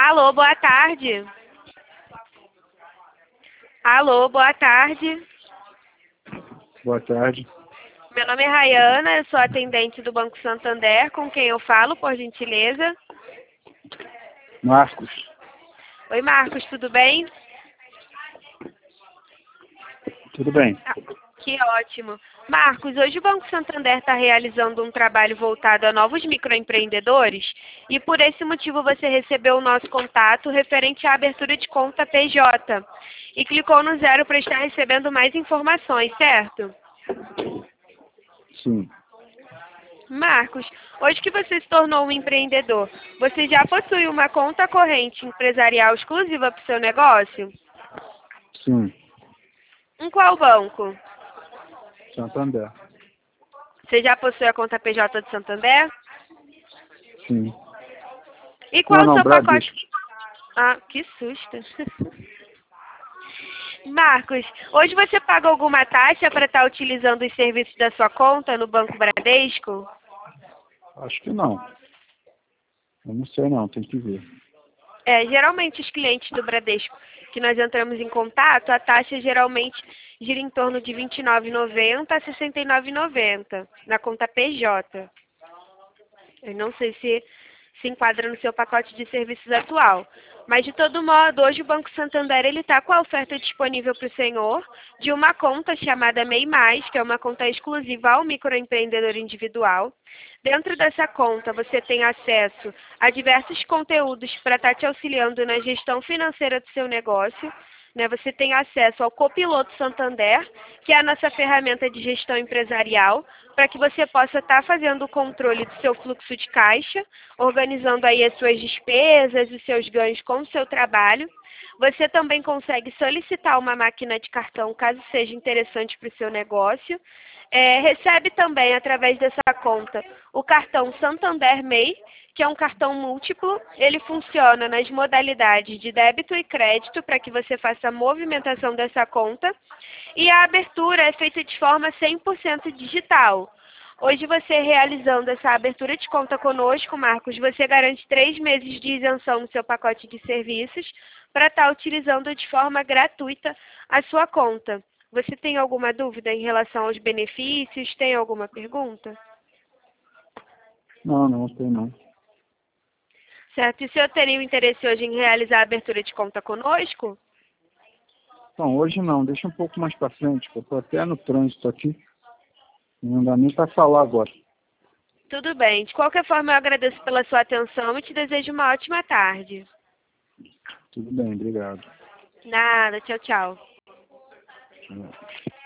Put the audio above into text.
Alô, boa tarde. Alô, boa tarde. Boa tarde. Meu nome é Rayana, eu sou atendente do Banco Santander. Com quem eu falo, por gentileza? Marcos. Oi, Marcos, tudo bem? Tudo bem? Ah, que ótimo. Marcos, hoje o Banco Santander está realizando um trabalho voltado a novos microempreendedores e por esse motivo você recebeu o nosso contato referente à abertura de conta PJ e clicou no 0 para estar recebendo mais informações, certo? Sim. Marcos, hoje que você se tornou um empreendedor, você já possui uma conta corrente empresarial exclusiva para o seu negócio? Sim. Em qual banco? Santander. Você já possui a conta PJ de Santander? Sim. E qual o Não, seu pacote? Bradesco. Ah, que susto. Marcos, hoje você paga alguma taxa para estar utilizando os serviços da sua conta no Banco Bradesco? Acho que não. Eu não sei não, tem que ver. Geralmente os clientes do Bradesco que nós entramos em contato, a taxa geralmente gira em torno de R$ 29,90 a R$ 69,90 na conta PJ. Eu não sei se enquadra no seu pacote de serviços atual. Mas, de todo modo, hoje o Banco Santander está com a oferta disponível para o senhor de uma conta chamada MEI+, que é uma conta exclusiva ao microempreendedor individual. Dentro dessa conta, você tem acesso a diversos conteúdos para estar te auxiliando na gestão financeira do seu negócio. Você tem acesso ao Copiloto Santander, que é a nossa ferramenta de gestão empresarial, para que você possa estar fazendo o controle do seu fluxo de caixa, organizando aí as suas despesas, os seus ganhos com o seu trabalho. Você também consegue solicitar uma máquina de cartão, caso seja interessante para o seu negócio. Recebe também, através dessa conta, o cartão Santander MEI, que é um cartão múltiplo. Ele funciona nas modalidades de débito e crédito, para que você faça a movimentação dessa conta. E a abertura é feita de forma 100% digital. Hoje você realizando essa abertura de conta conosco, Marcos, você garante 3 meses de isenção no seu pacote de serviços para estar utilizando de forma gratuita a sua conta. Você tem alguma dúvida em relação aos benefícios? Tem alguma pergunta? Não tem não. Certo. E o senhor teria o interesse hoje em realizar a abertura de conta conosco? Não, hoje não. Deixa um pouco mais para frente, que eu estou até no trânsito aqui. Não dá nem para falar agora. Tudo bem. De qualquer forma, eu agradeço pela sua atenção e te desejo uma ótima tarde. Tudo bem, obrigado. Nada. Tchau, tchau. Tchau.